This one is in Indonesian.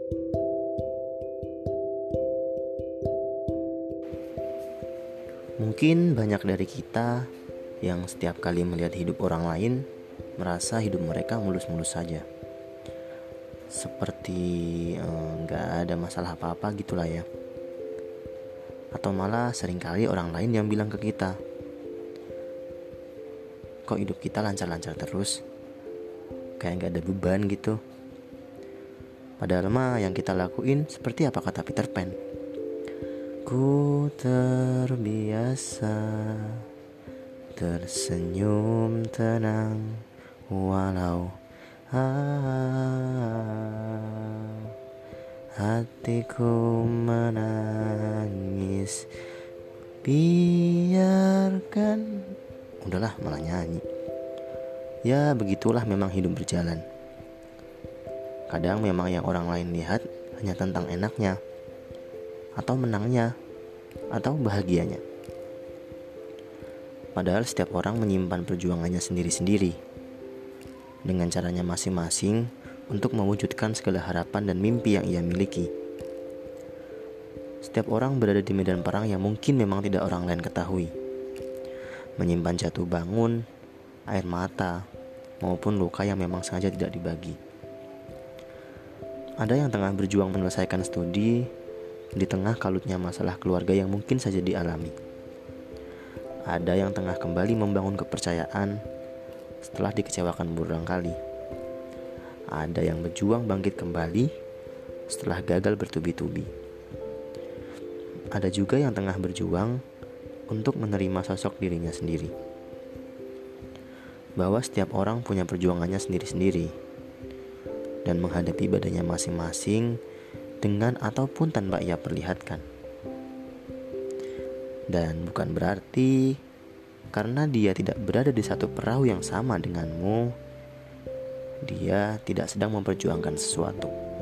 Mungkin banyak dari kita yang setiap kali melihat hidup orang lain merasa hidup mereka mulus-mulus saja, seperti gak ada masalah apa-apa gitulah ya. Atau malah seringkali orang lain yang bilang ke kita, kok hidup kita lancar-lancar terus, kayak gak ada beban gitu. Padahal mah yang kita lakuin seperti apa kata Peter Pan, ku terbiasa tersenyum tenang walau hatiku menangis. Biarkan, udahlah malah nyanyi. Ya begitulah memang hidup berjalan. Kadang memang yang orang lain lihat hanya tentang enaknya, atau menangnya, atau bahagianya. Padahal setiap orang menyimpan perjuangannya sendiri-sendiri, dengan caranya masing-masing untuk mewujudkan segala harapan dan mimpi yang ia miliki. Setiap orang berada di medan perang yang mungkin memang tidak orang lain ketahui, menyimpan jatuh bangun, air mata, maupun luka yang memang sengaja tidak dibagi. Ada yang tengah berjuang menyelesaikan studi di tengah kalutnya masalah keluarga yang mungkin saja dialami. Ada yang tengah kembali membangun kepercayaan setelah dikecewakan berulang kali. Ada yang berjuang bangkit kembali setelah gagal bertubi-tubi. Ada juga yang tengah berjuang untuk menerima sosok dirinya sendiri, bahwa setiap orang punya perjuangannya sendiri-sendiri dan menghadapi badannya masing-masing dengan ataupun tanpa ia perlihatkan. Dan bukan berarti karena dia tidak berada di satu perahu yang sama denganmu, dia tidak sedang memperjuangkan sesuatu.